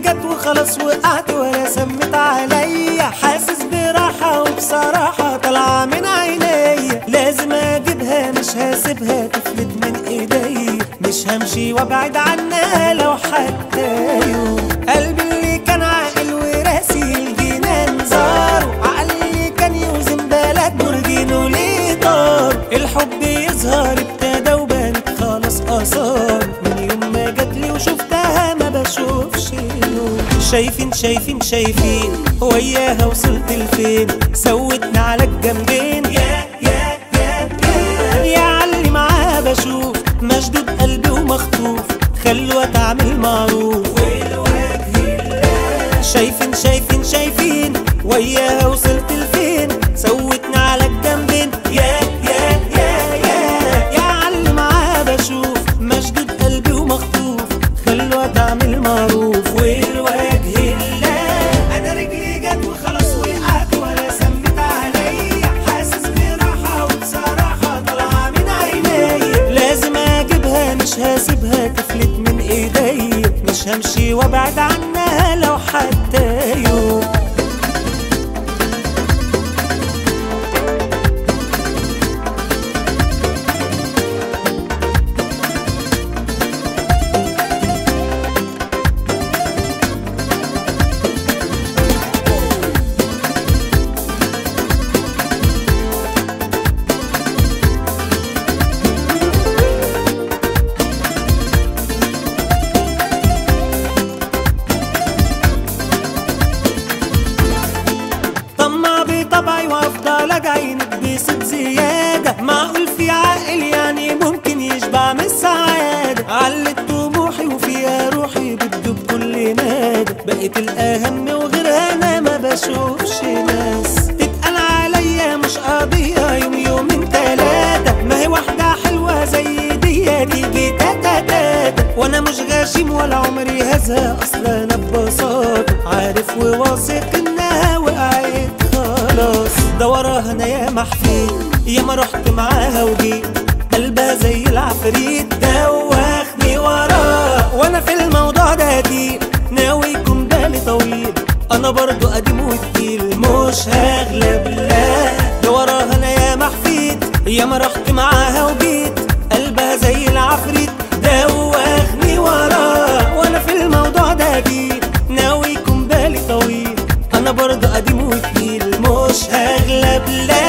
جت وخلاص وقعت ولا سمت عليا، حاسس براحة وبصراحة طالعة من عينيا، لازم اجيبها مش هسيبها تفلت من ايديا، مش همشي وابعد عنها لو حتى يوم. قلبي اللي كان عاقل وراسي الجنان زار، عقلي اللي كان يوزن بلد برجينه ليه طار، الحب يظهر ابتدى وبانت خلاص اثار، من يوم ما جاتلي وشفتها ما بشوفش نور. شايفين شايفين شايفين وياها وصلت لفين، سوتنا على الجنبين يا علي معاها بشوف، مشدود قلبي ومخطوف، خلوة تعمل معروف والوجه الله. شايفين شايفين شايفين وياها وصلت لفين، سوتنا على الجنبين يا علي معاها بشوف، مشدود قلبي ومخطوف، خلوة تعمل معروف والوجه الله. انا رجلي جت وخلاص وقعت ولا سمت عليا، حاسس براحة وبصراحة طالعة من عينيا، لازم اجيبها مش هسيبها تفلت من ايديا، مش همشي وابعد عنها لو حتى يوم. طمع بطبعي وافضل اجعينك بصوت زيادة، معقول في عاقل يعني ممكن يشبع من السعادة، علت طموحي وفيها روحي بتدوب كل نادى، بقيت الاهم وغيرها انا ما بشوفش ناس، تتقال عليا مش قضية يوم يومين تلاتة، ما هي واحدة حلوة زي دي تيجي تاتا تاتا، وانا مش غشيم ولا عمري هزهق اصلا انا ببساطة، عارف وواثق انها وقعت خلاص، ده وراها انا يا محفيد، يا ما رحت معاها وجيت، قلبها زي العفريت دوخني وراه، وانا في الموضوع ده قديم ناوي يكون بالي طويل، انا برضو قديم وتقيل مش هغلب لا، ده وراها انا يا محفيد، يا ما رحت معاها وجيت، قلبها زي العفريت دوخني وراه، وانا في الموضوع ده قديم ناوي يكون بالي طويل، انا برضو قديم وتقيل مش هغلب لا.